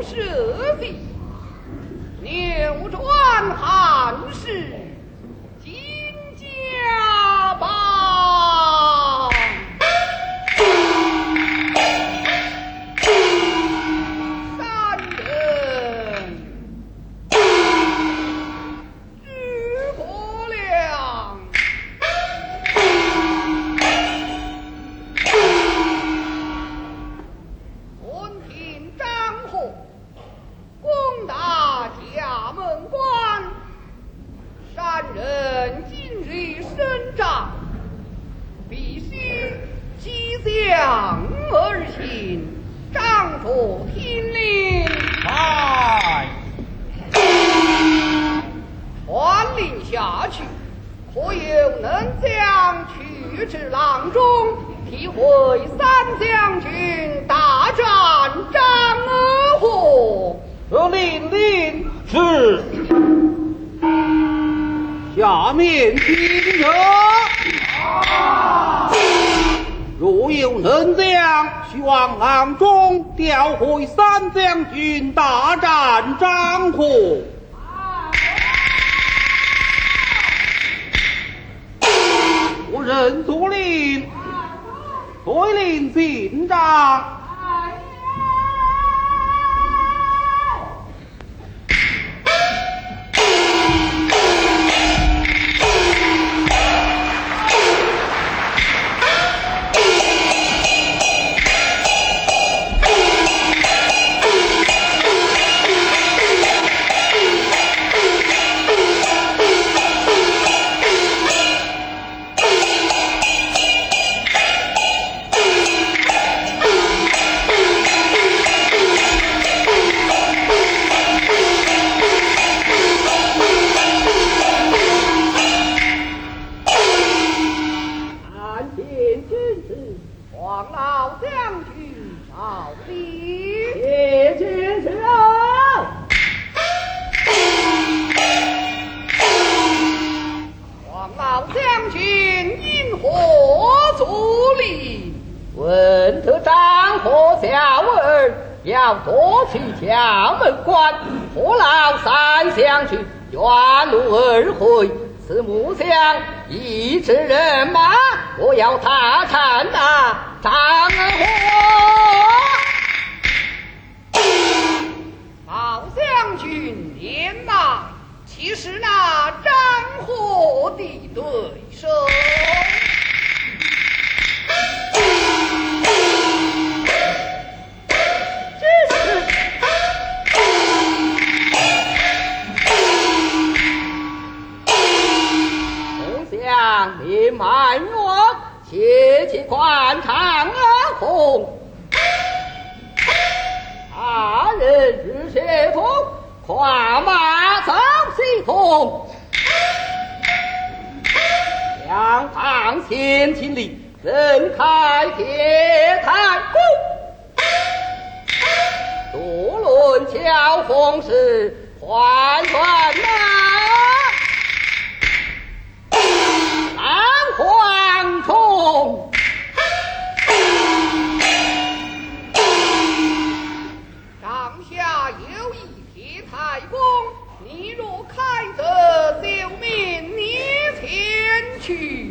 设地，扭转汉室，金家邦。三人诸葛亮，闻听张合攻打家门关，三人今日伸战，必须激将而行，张着听令。 来， 传令下去，可有能将去至阆中，替会三将军大战张合？ 令是。下面听着。若有能将，须往阆中调回三将军大战张合。我任左令，对令进帐。 要夺取家门关，何劳三将军原路而回？此木匠一支人马，我要大战那张合。 老将军言呐，岂是那张合的对手？ 你慢我切观察红，二人日血同，跨马走西同，两旁先秦里人开铁探弓，多轮交锋时换转蝗虫， 帐下有一铁太公，你若开得就命你前去。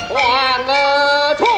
王儿冲，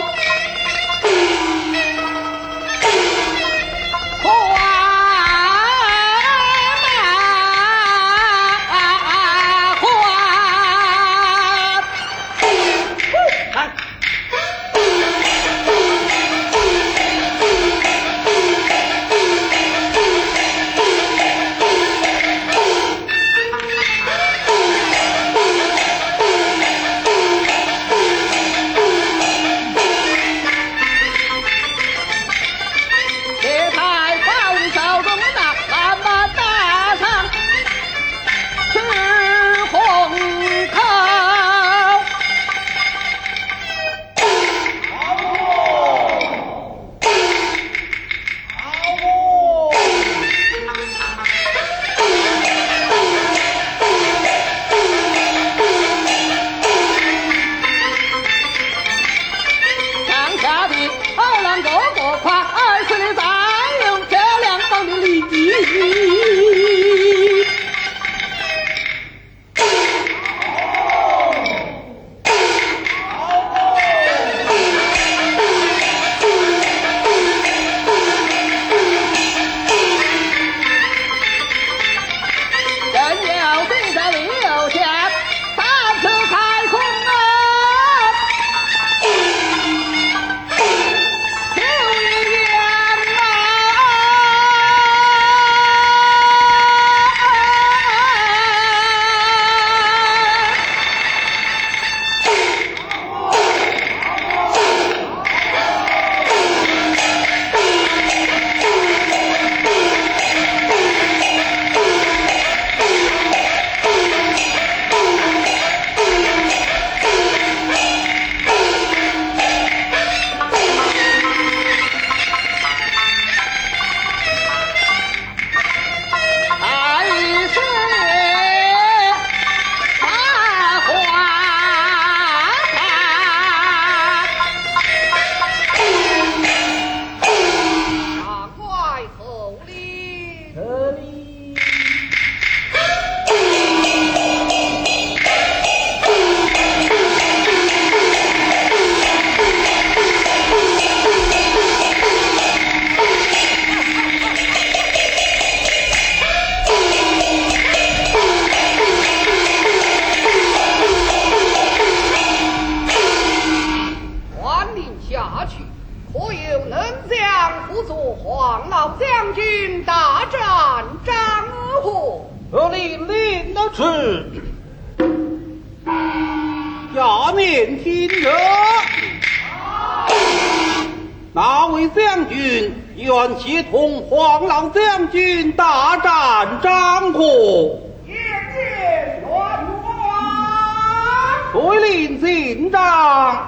黄老将军大战张合， 令的是下面听着，哪位将军愿协同黄老将军大战张合？ 夜见元王， 随令进帐。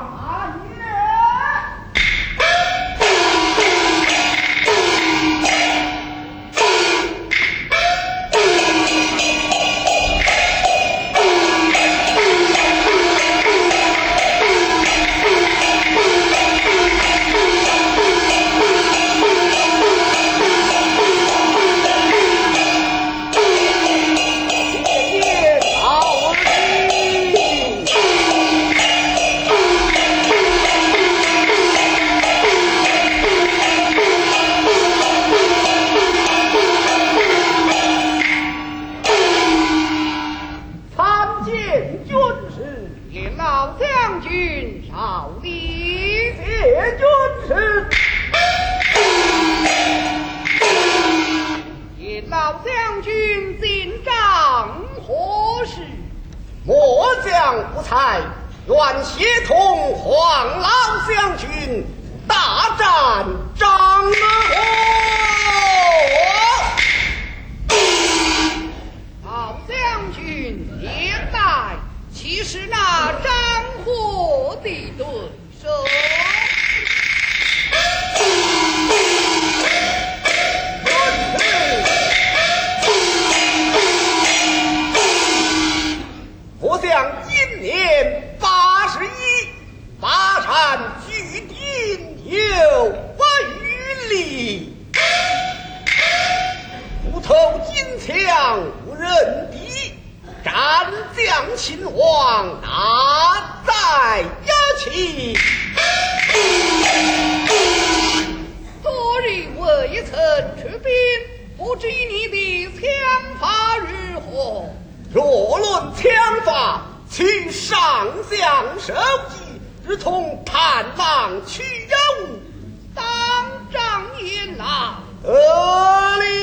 末将不才，愿协同黄老将军大战张合。 老将军年代岂是那张合的对手？ 我将今年81，巴山巨鼎有100余里，虎头金枪无人敌，战将秦王大在呀！ 起。 昨日未曾出兵，不知你的枪法如何？ 若论枪法，其上将手艺，如同探囊取物， 当仗言来。 得令。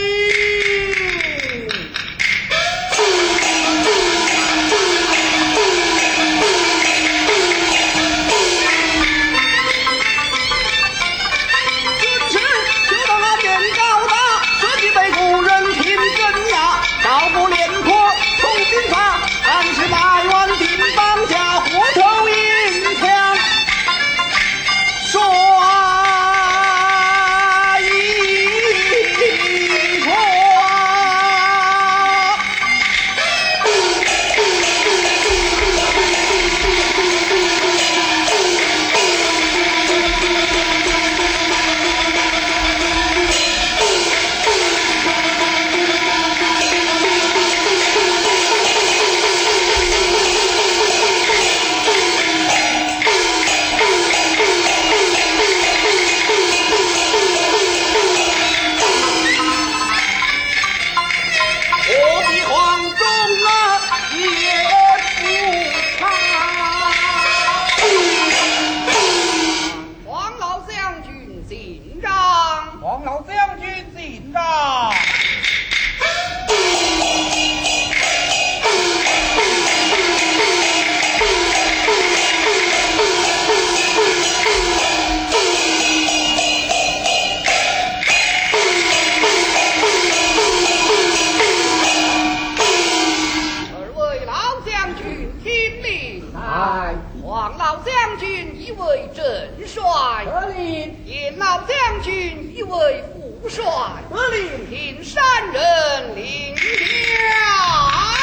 黄老将军一为正帅， 得令。 严老将军一为副帅， 得令。 请三人领驾。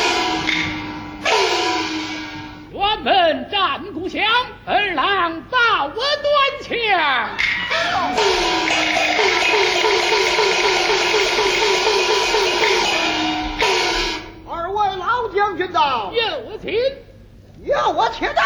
辕门战鼓响，儿郎在我端枪。 二位老将军到， 有请。 要我且到。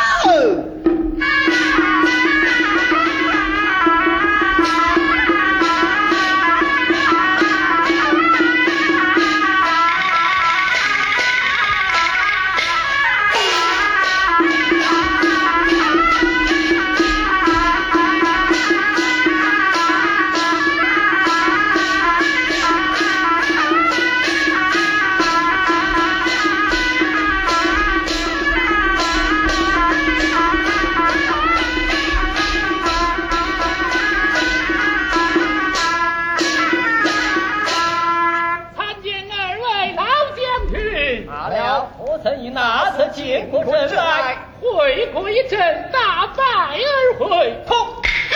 见过阵来， 回归阵，大败而回。 痛！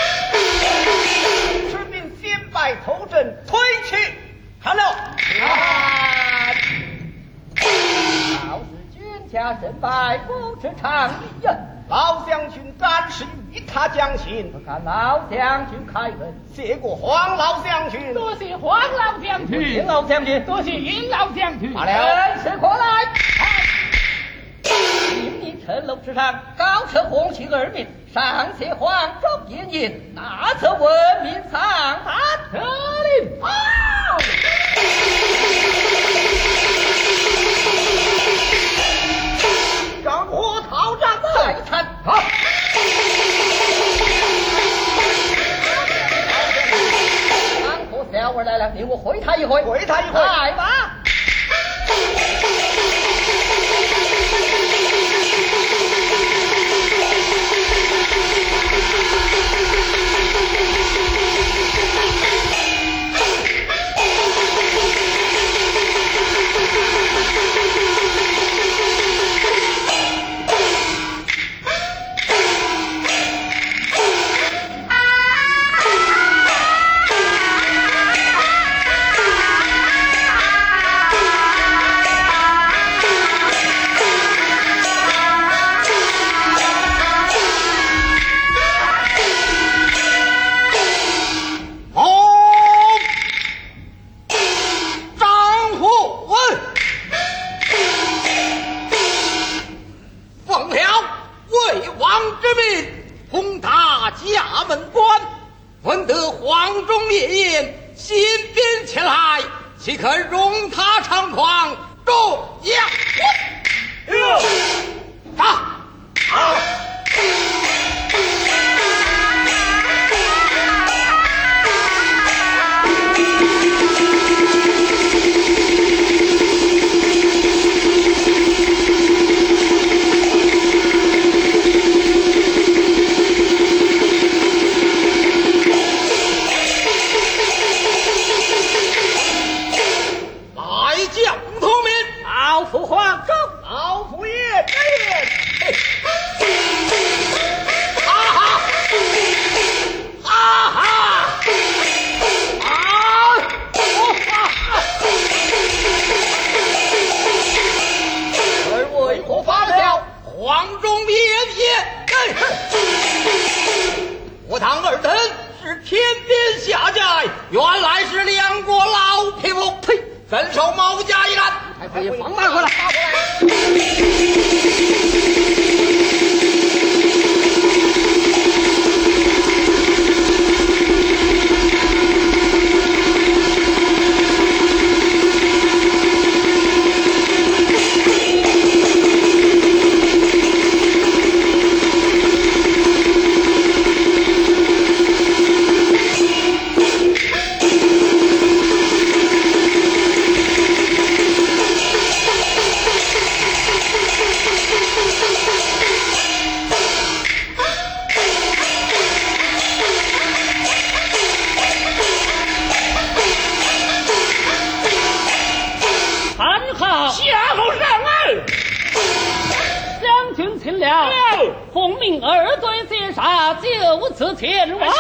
士兵先败头阵，退去。看了。 老子军家胜败不知常理呀！ 老将军敢是与他将行？ 看老将军开恩， 谢过黄老将军。 多谢黄老将军， 尹老将军， 多谢尹老将军。 罢了，人士过来。今日城楼之上，高车红旗2面，上写黄忠严印，大则文明上达特令。 张火讨战再参。好。张火小儿来了，令我会他一回。 会他一回。 来吧。 岂肯容他猖狂？众将军，打！我当二等是天边下寨，原来是两国老匹夫，呸！身受毛家一案， 还可以放马回来。 奉命二队截杀，就此前往。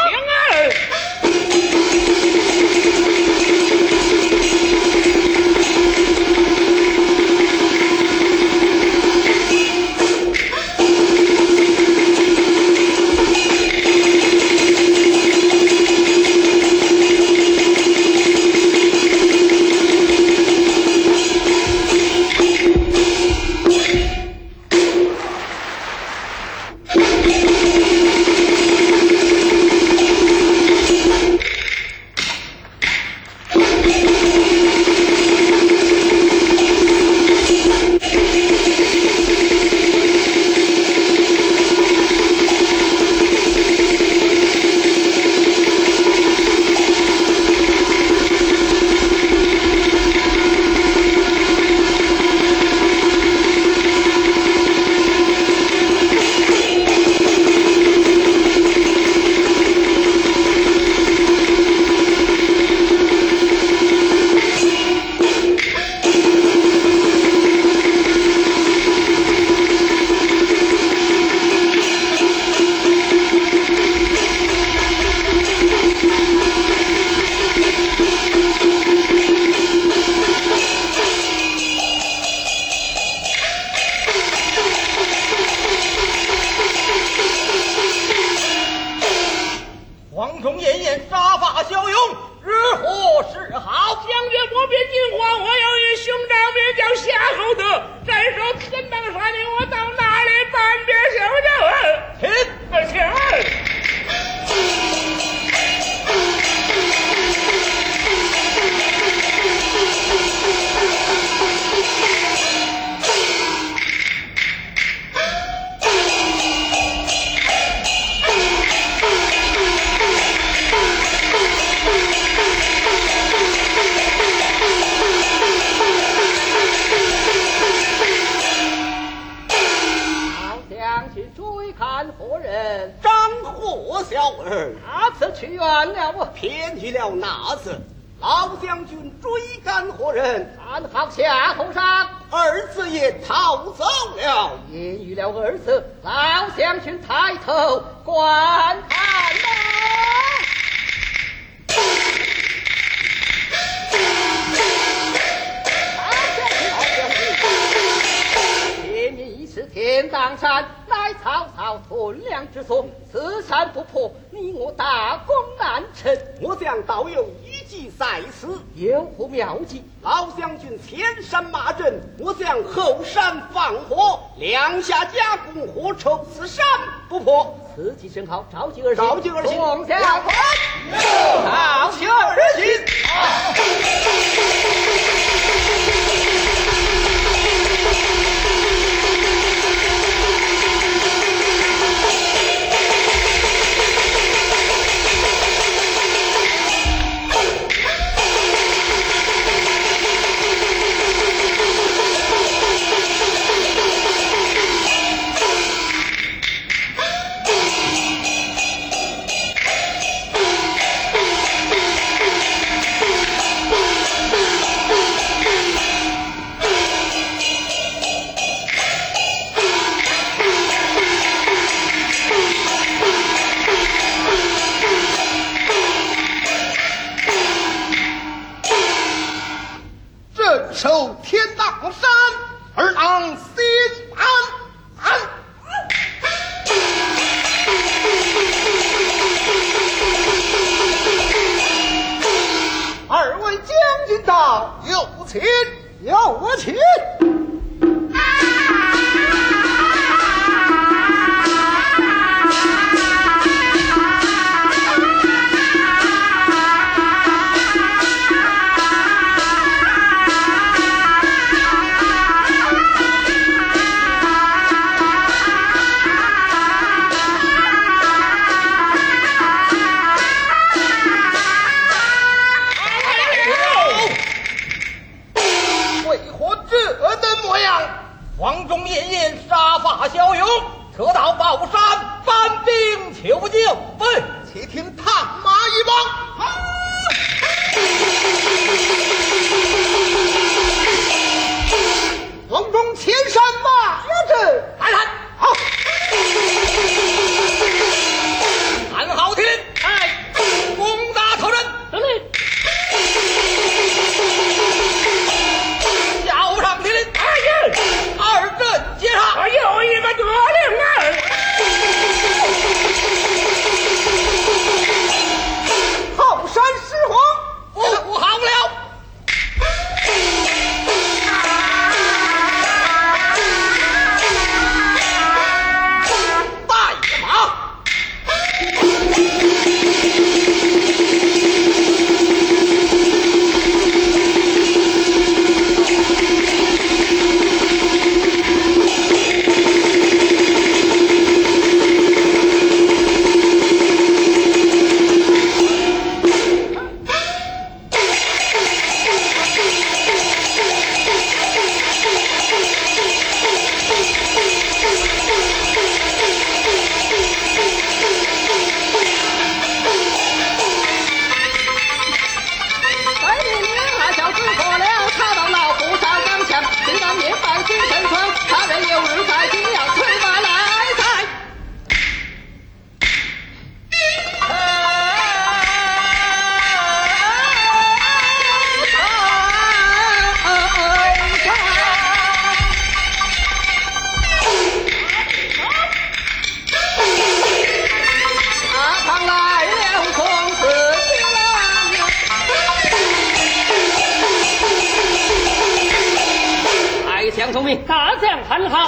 何人？ 张贺小儿， 那次去远了我， 偏去了那次。老将军追赶何人？ 安好夏侯尚， 儿子也逃走了。 言语了儿子，老将军抬头观看呐。是天当山，乃曹操屯粮之所，此山不破，你我大功难成。 我将倒有一计在此， 有何妙计？ 老将军前山马阵，我将后山放火，两下夹攻，火抽此山不破。 此计甚好，召集而行， 召集而行， 众将官， 好起而行。 守天荡山，而当心安。二位将军到，有请，有请。 黄忠夜夜杀伐骁勇，特到宝山搬兵求救。喂， 且听探马一帮。黄忠前山马阵， 来看， 好， 看好听，哎，攻打头人， 得令。 要上天令，二阵接上， 有一个得令啊！ 后山失火， 不好了！带马。 聪明，大将很好。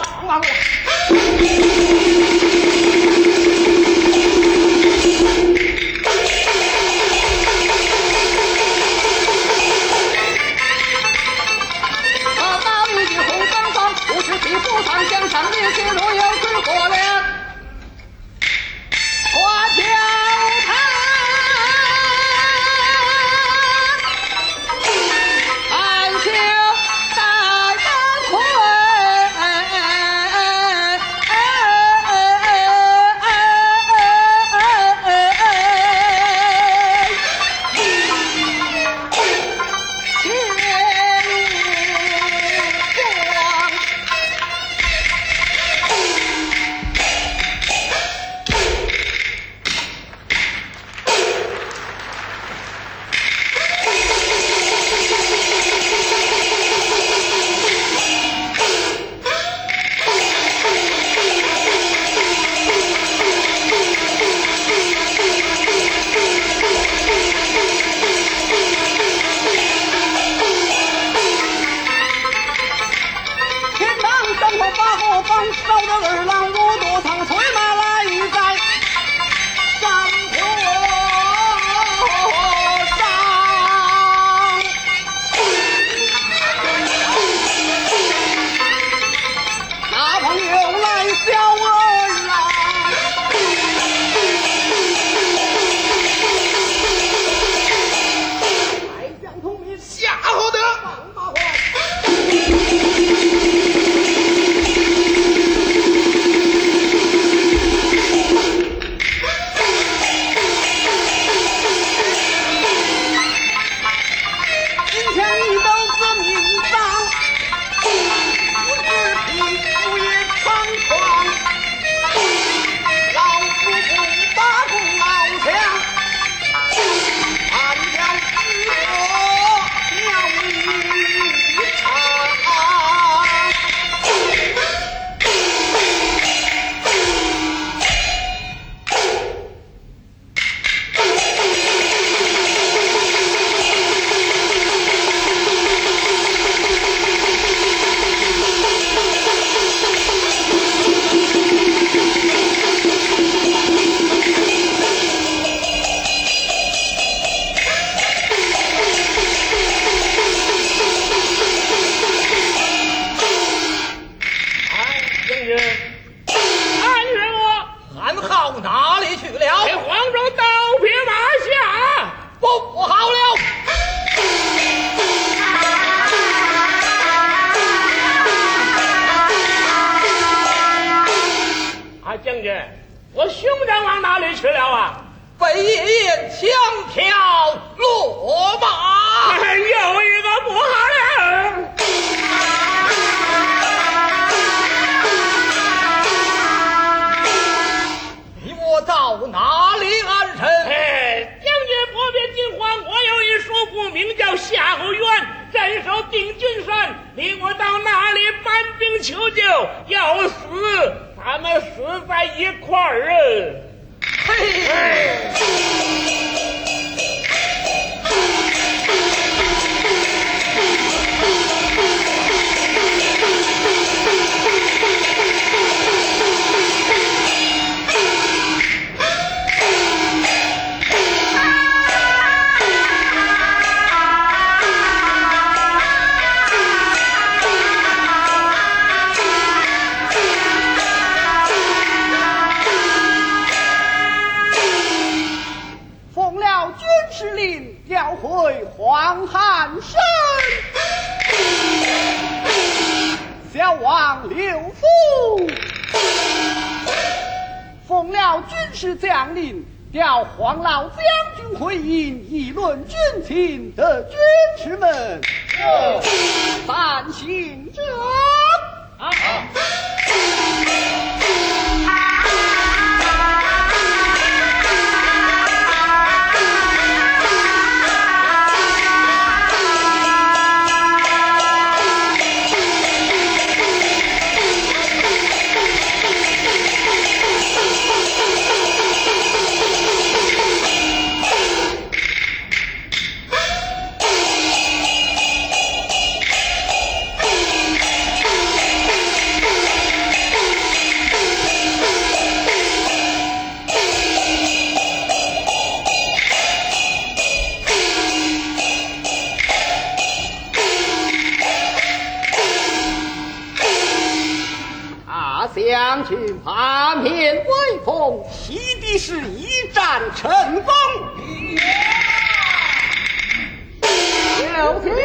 大玉的红灯上，不知皮肤上江上烈血，若有水火了，花飘他。 我兄长往哪里去了啊？ 北燕枪挑落马， 又一个不好人。 你我到哪里安身？ 将军破边惊慌，我有一叔父名叫夏侯渊，镇守定军山，你我到哪里搬兵求救？要死，咱们死在一块儿啊！ 奉了军师令，调回黄汉山，小王刘福。奉了军师将令，调黄老将军回营议论军情的军士们，三行者。 将军八面威风， 喜的是一战成功。 有请。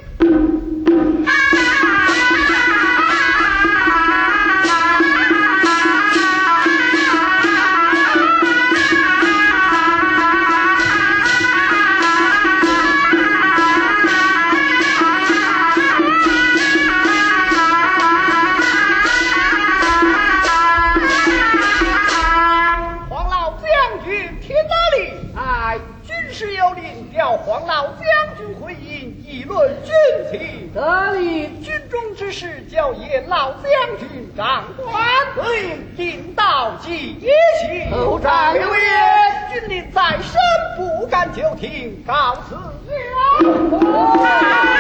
黄老将军回营议论军情， 得令。 军中之事交言老将军长官，对领导即行。 头长刘言，军令在身，不敢久停，告辞了。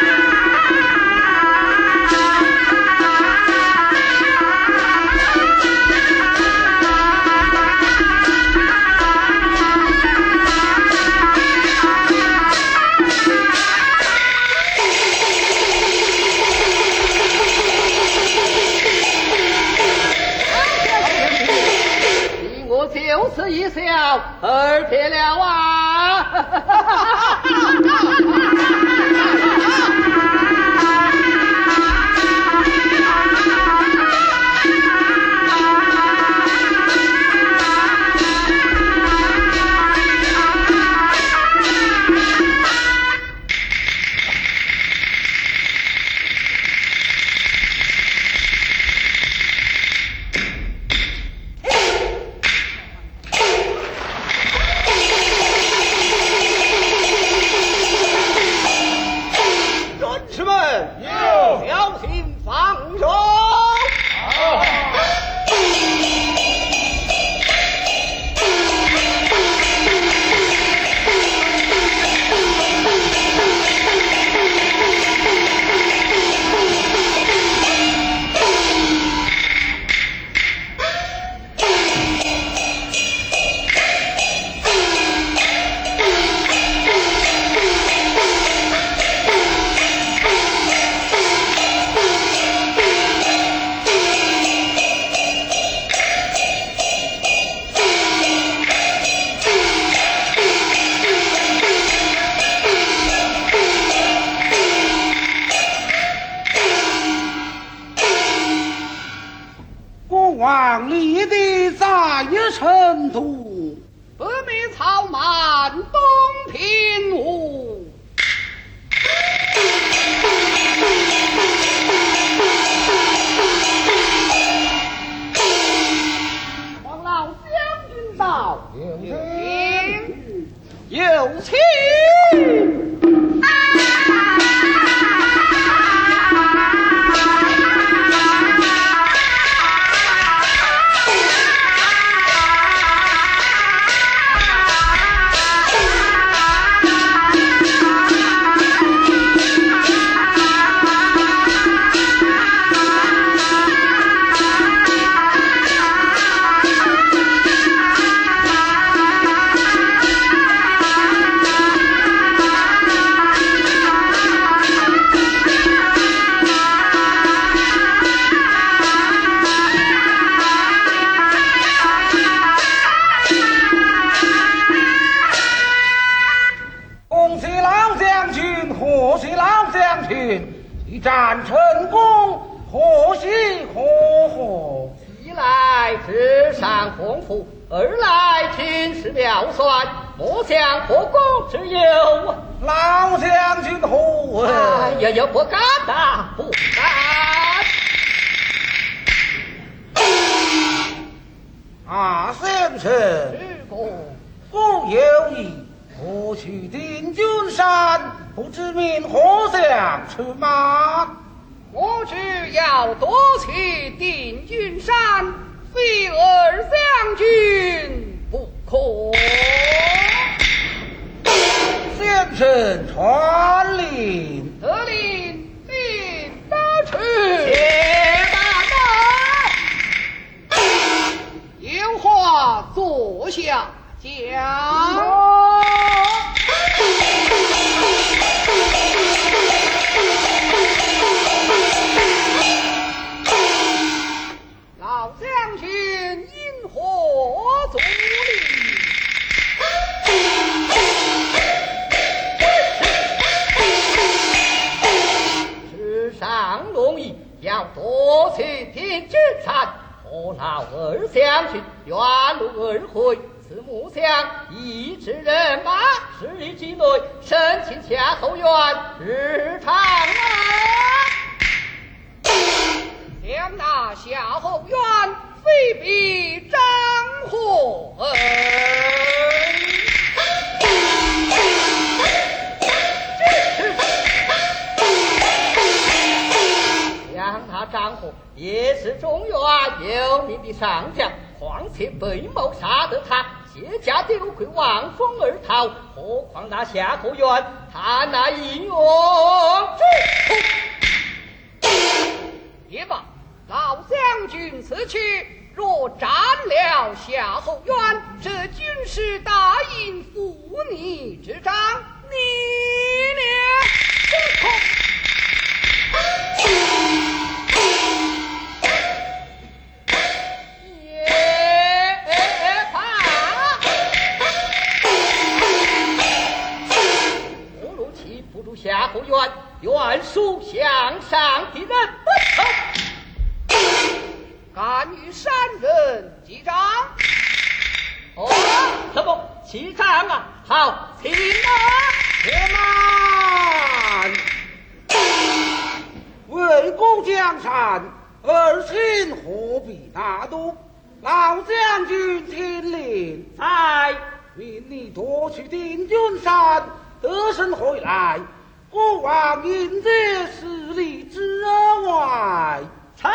就此一笑而别了啊！ 门徒， 北灭曹蛮，东平吴。黄老将军到， 有请。一战成功，贺喜贺贺！ 一来智商丰富，二来军事了算，莫想破功之有。 老将军何哎呀，不敢呐，不敢！ 先生，不有意，我去定军山，不知命何相出马？ 我只要夺取定军山，非二将军不可。 先生传令， 得令，令得去。有话坐下讲。老将军因何阻力？ 世上容易要夺取定军山，何劳二将军远路而回？此木相一支人马，10里之内，生擒夏侯渊，日长啊！ 将那夏侯渊非比张获恩， 将那张获也是中原有名的上将，况且被谋杀得他卸甲丢盔，望风而逃，何况那夏侯渊，他那英勇之徒。 也罢，老将军此去若斩了夏侯渊，这军师大印负你之章，你俩不可。 夏侯渊愿属向上的人不成， 敢与山人击掌？ 哦，什么击掌啊？好，请啊！ 且慢！为国江山，儿臣何必大度？老将军听令， 在命你夺取定军山，得胜回来。国王迎接10里之外， 臣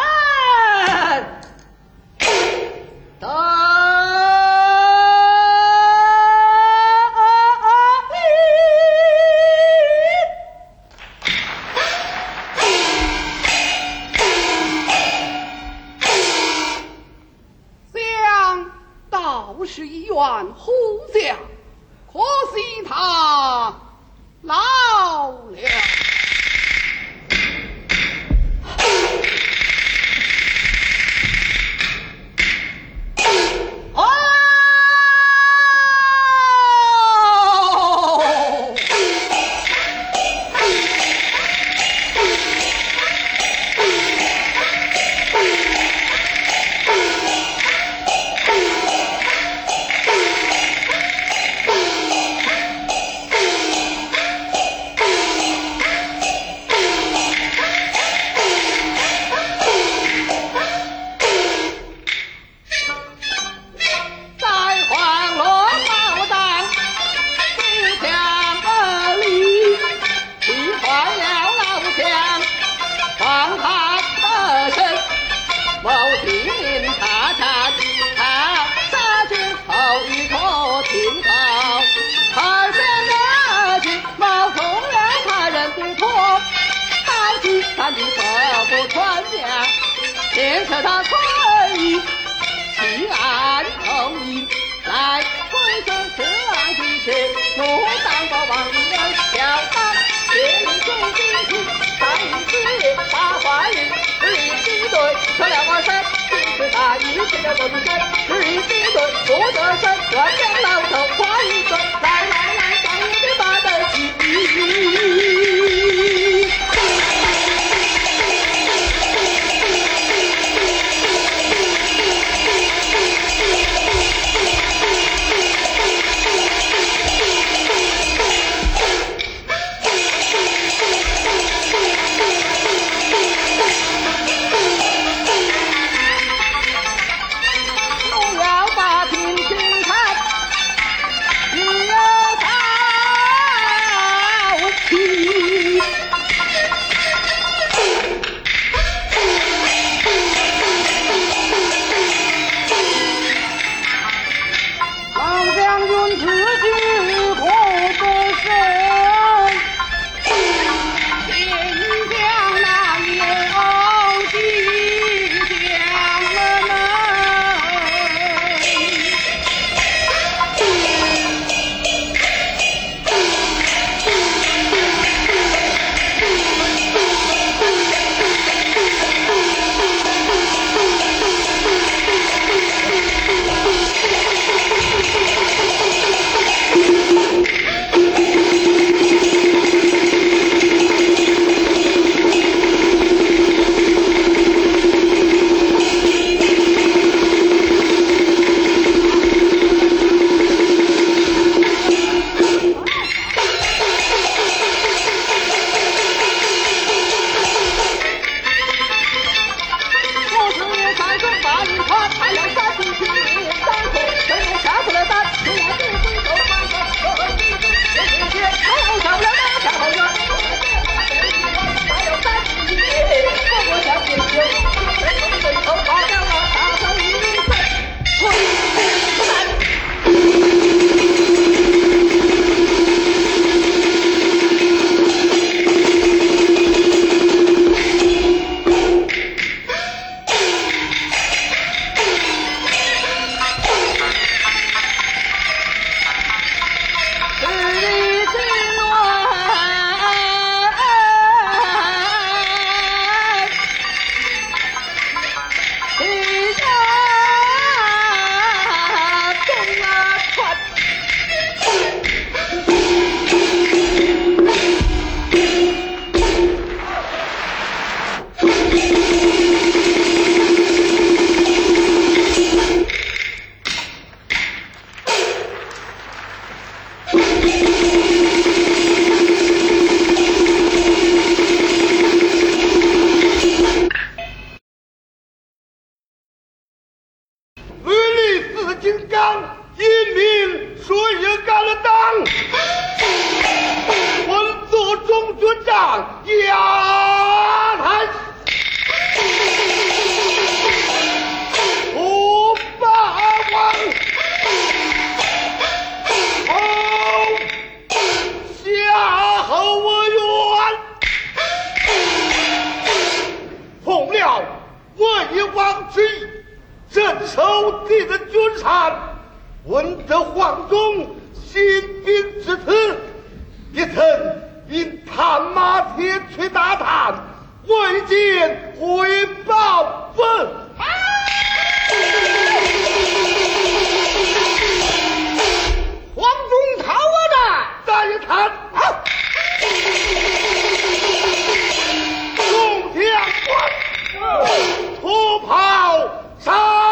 得想倒是一员虎将，可惜他老了。 万里河不传家，牵扯他春意，弃暗投明，来推升此岸之事，怒当国王人小当，千里中心情，上一次把坏人是一敌对，可了我身，今是大义这个东山，是一敌对不得胜，乱将老头花一个，来来来，上一的把得起。 闻得黄忠兴兵至此，也曾因探马铁去打探，未见回报分。 黄忠讨我战， 大人看，众将官，出炮杀！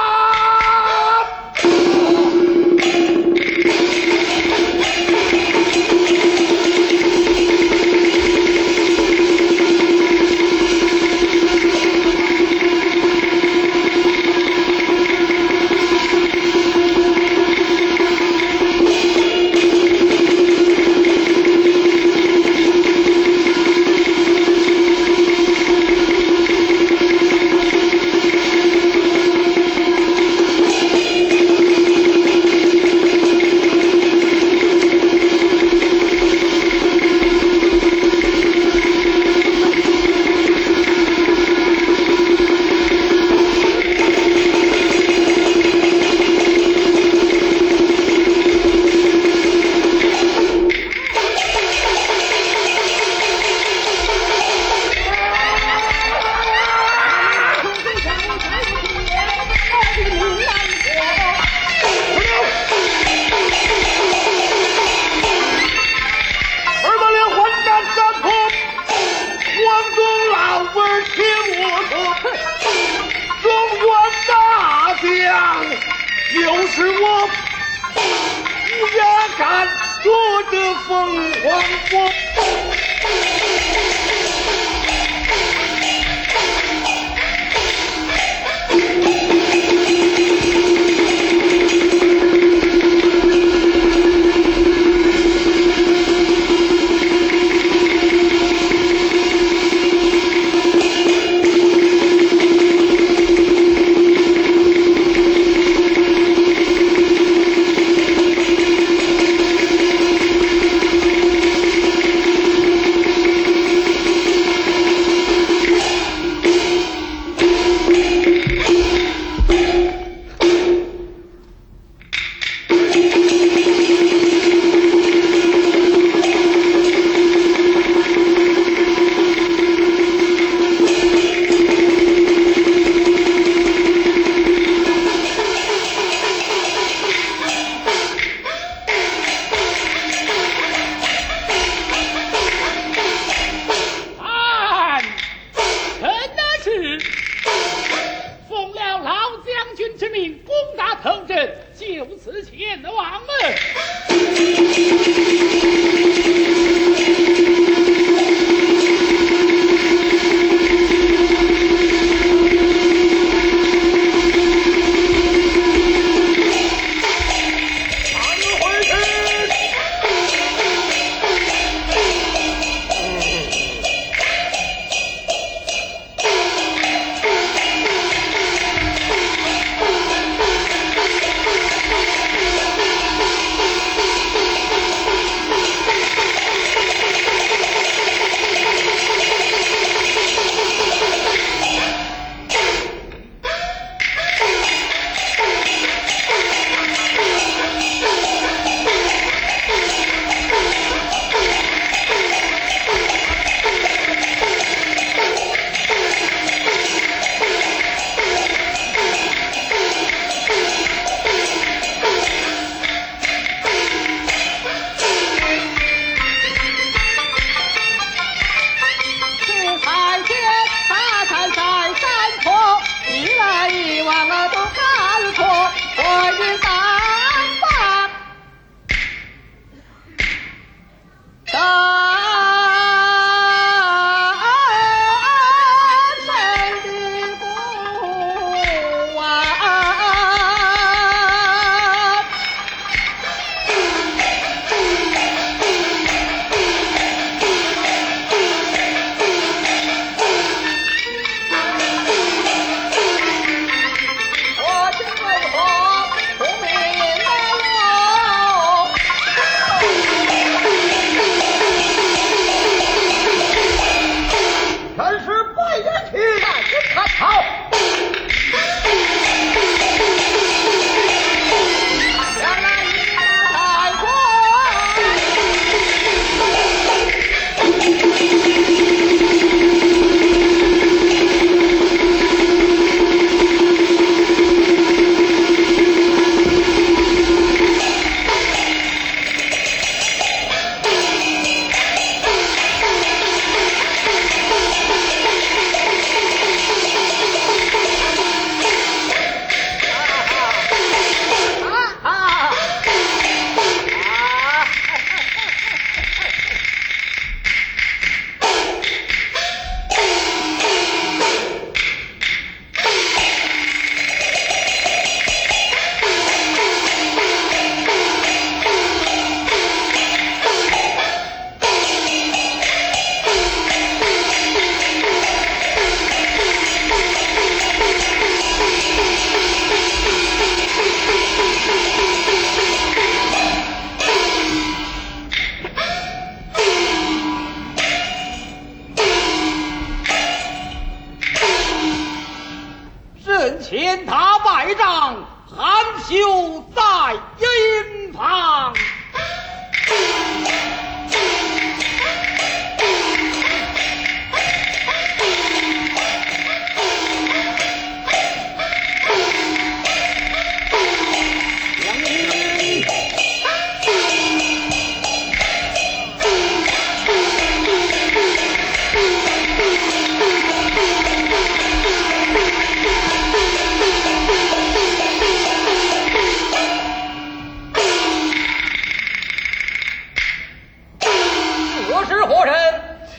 凤凰国。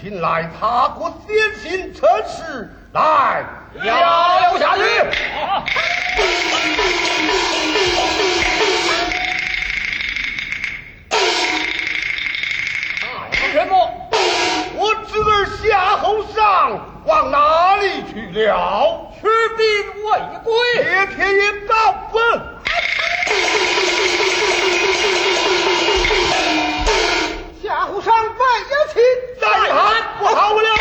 近来他国先行城市来了下去。什么？ 我侄儿夏侯尚往哪里去了？ 吃兵未归， 叶天也告问。 夏侯尚未有请， 再喊不好了。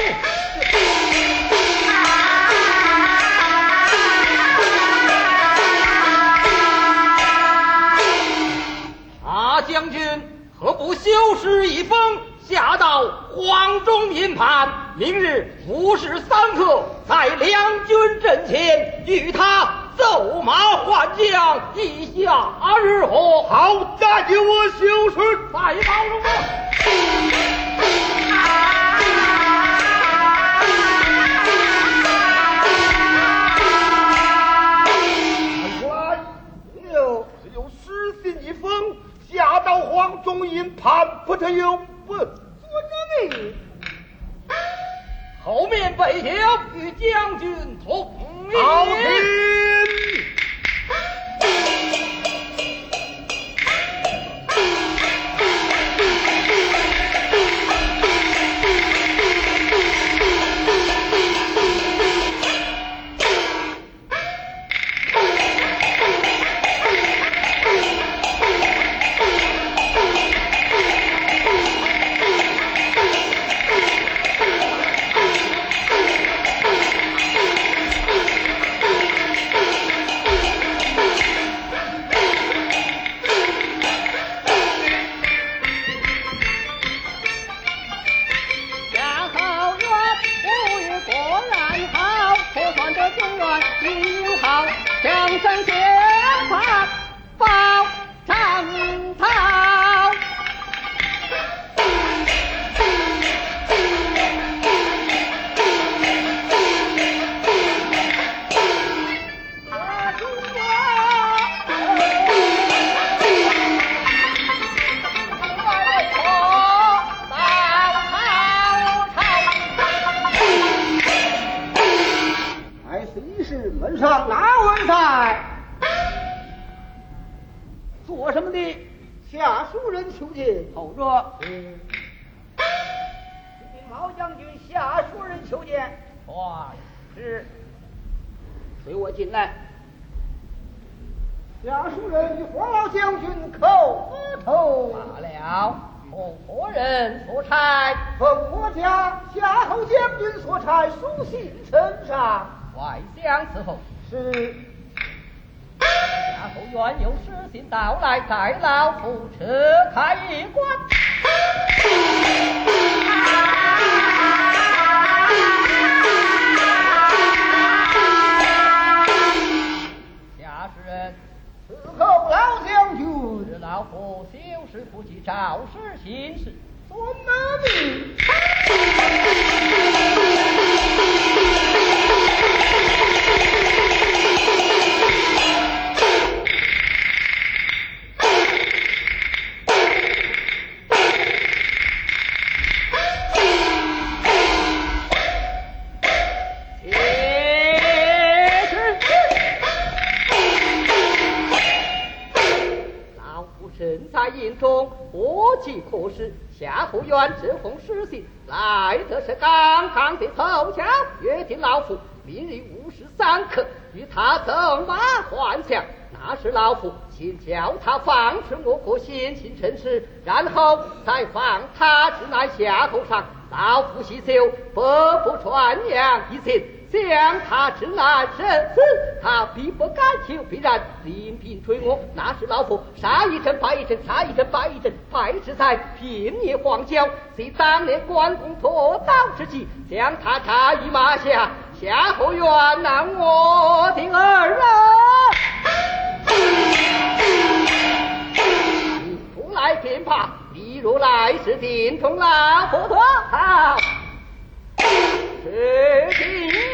将军何不修诗一封，下到黄忠营盘，明日午时3刻，在两军阵前与他走马换将，以下日何？ 好，再给我修诗， 再报如何？ 只有诗信一封，下到黄忠营盘，不得有问。 遵命。 后面备酒与将军同意。 好听。 门上哪位在？ 做什么的？ 下属人求见。 候着。 毛将军，下属人求见。 是。随我进来。 下属人与黄老将军叩头。 罢了。何人所差？ 奉我家夏侯将军所差，书信呈上。 外相伺候。 是。 夏侯元有诗信到来，在老夫撤开一关。下士人伺候老将军。 是老夫修饰不及，赵氏行事。 遵命。 正在营中，火急可使。夏侯元这封诗信来的是刚刚的凑巧，约定老夫明日午时3刻与他走马换将。那时老夫先叫他放出我国先行城市，然后再放他至南夏侯尚。老夫细修伯父传扬一切，将他至南生死，他必不敢求，必然临兵追我。那时老夫杀一阵败一阵，杀一阵败一阵，败之在片灭荒郊，系当年关公夺刀之际，将他插于马下。夏侯元呐，我的儿你不来便怕，你若来是定中老佛陀好。是今夜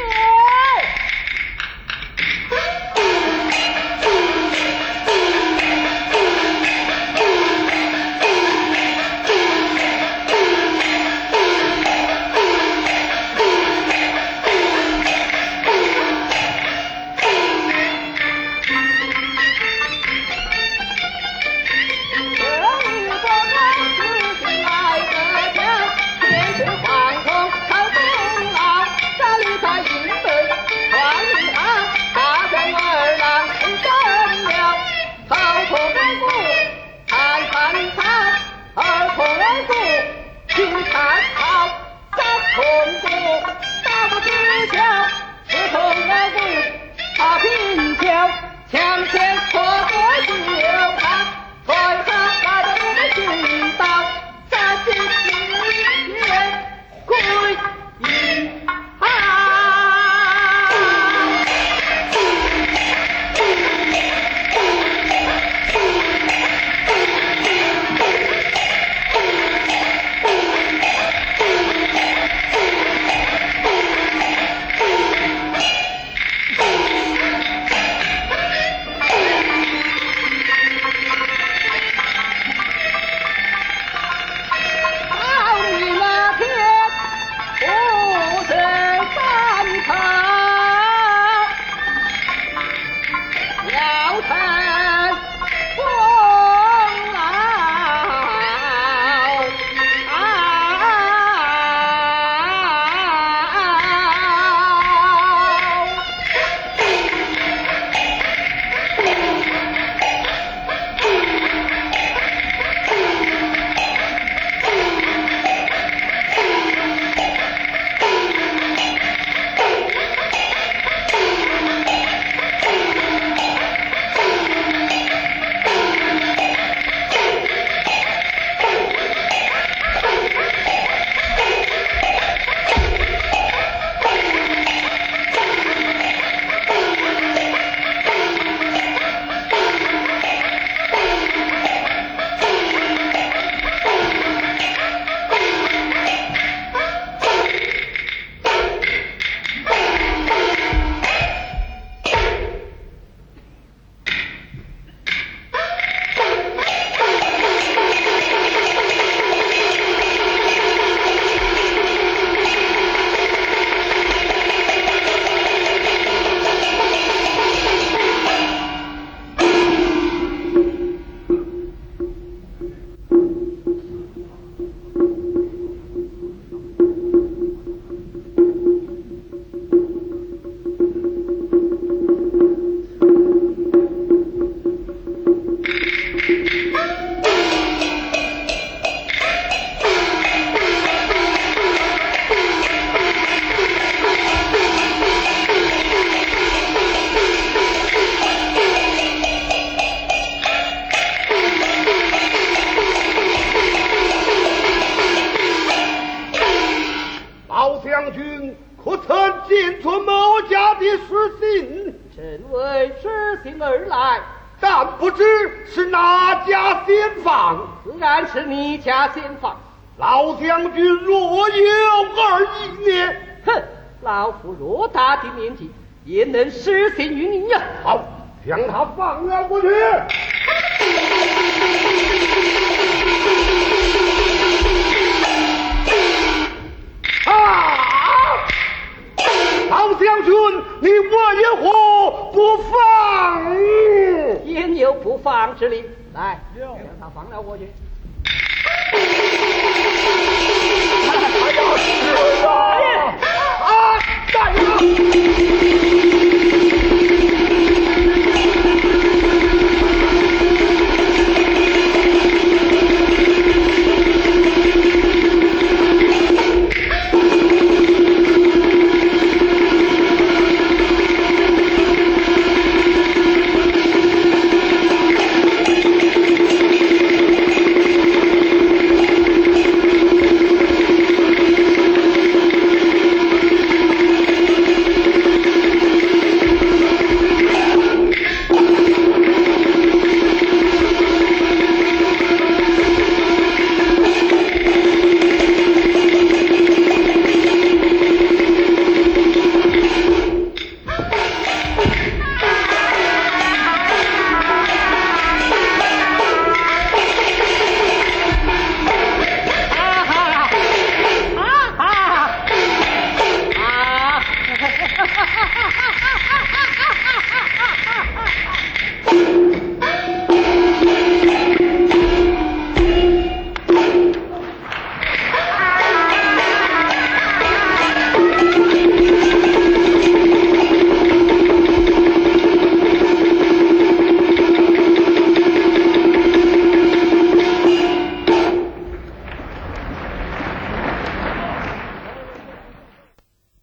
家先放？ 自然是你家先放。 老将军若有二意念， 哼，老夫偌大的年纪，也能实行于你呀！ 好，将他放了过去。老将军，你为何不放？ 焉有不放之理？来，将他放了过去。